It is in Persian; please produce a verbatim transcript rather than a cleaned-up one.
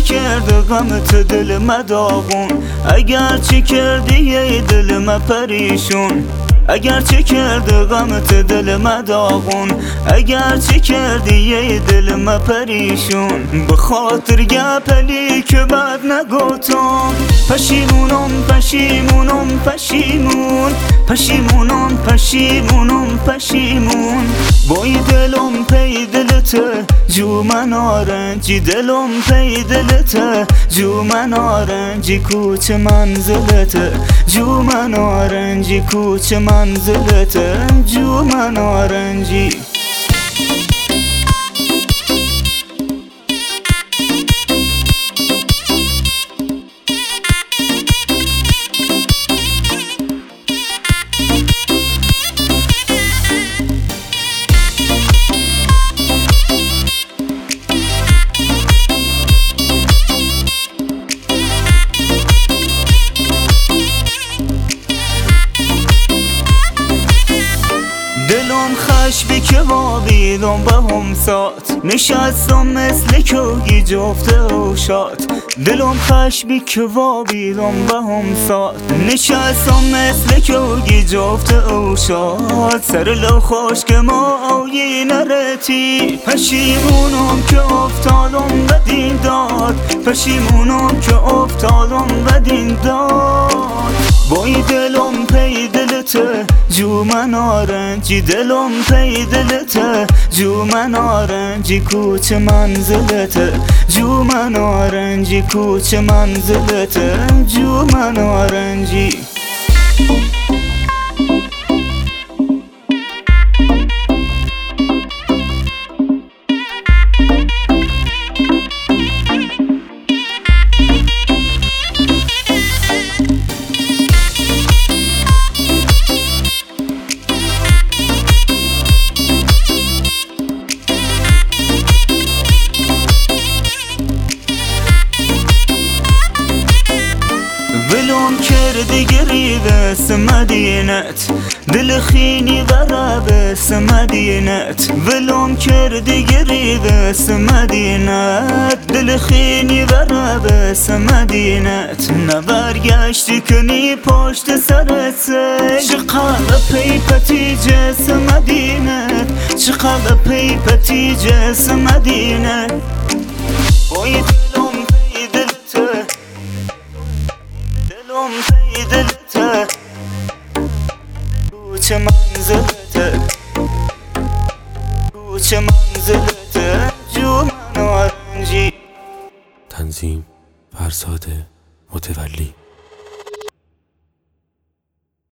کرده غمت دل مداغون، اگر چی کردی یه دل ما پریشون، اگر چی کرده غمت دل مداغون، اگر چی کردی یه دل ما پریشون. به خاطر گپلی که بد نگوتم پشیمونم پشیمونم پشیمون، پشیمونم پشیمونم پشیمون. بای دلم پی دلته جو من آرنجی، دلم پی دلته جو من آرنجی، کوچه منزلته جو من آرنجی، کوچه منزلته جو من آرنجی. دلم خشبی که وابیدم به هم سات، نشستم مثل کوگی جفته و شاد. دلم خشبی که وابیدم به هم سات، نشستم مثل کوگی جفته و شاد. سر لو خوش که ما آیی نرتی، پشیمونم که افتادم بدین داد، پشیمونم که افتادم بدین داد. بای دلم پی دلته جو من آرنجی، دلم پی دلته جو من آرنجی، کوچه منزلته جو من آرنجی، کوچه منزلته جو من آرنجی. ولوم کردی گریده سمدینت، دل خینی غرابه سمدینت. ولوم کردی گریده سمدینت، دل خینی غرابه سمدینت. نبرگشتی کنی پشت سرت، چقدر پی پتیجه سمدینت، چقدر پی پتیجه سمدینت. بای دلم پی دلته، دلم پی دلته، کوچه منزلته کوچه منزلته جو من آرنجی. تنظیم فرزاد متولی.